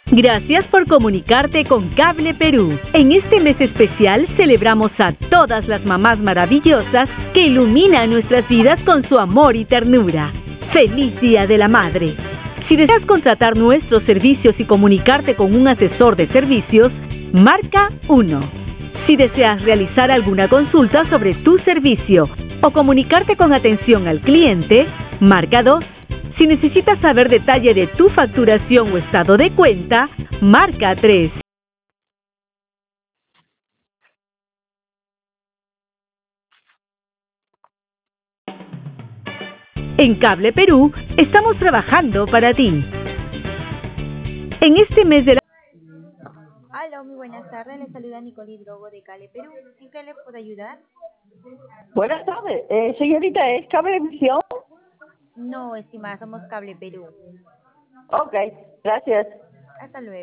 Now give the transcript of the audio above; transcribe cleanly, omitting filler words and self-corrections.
Gracias por comunicarte con Cable Perú. En este mes especial celebramos a todas las mamás maravillosas que iluminan nuestras vidas con su amor y ternura. ¡Feliz Día de la Madre! Si deseas contratar nuestros servicios y comunicarte con un asesor de servicios, marca 1. Si deseas realizar alguna consulta sobre tu servicio o comunicarte con atención al cliente, marca 2. Si necesitas saber detalle de tu facturación o estado de cuenta, marca 3. En Cable Perú, estamos trabajando para ti. En este mes de la... Hola, muy buenas tardes. Les saluda Nicole Drogo de Cable Perú. ¿En qué le puedo ayudar? Buenas tardes, señorita, ¿es Cablevisión? No, estimada, somos Cable Perú. Ok, gracias. Hasta luego.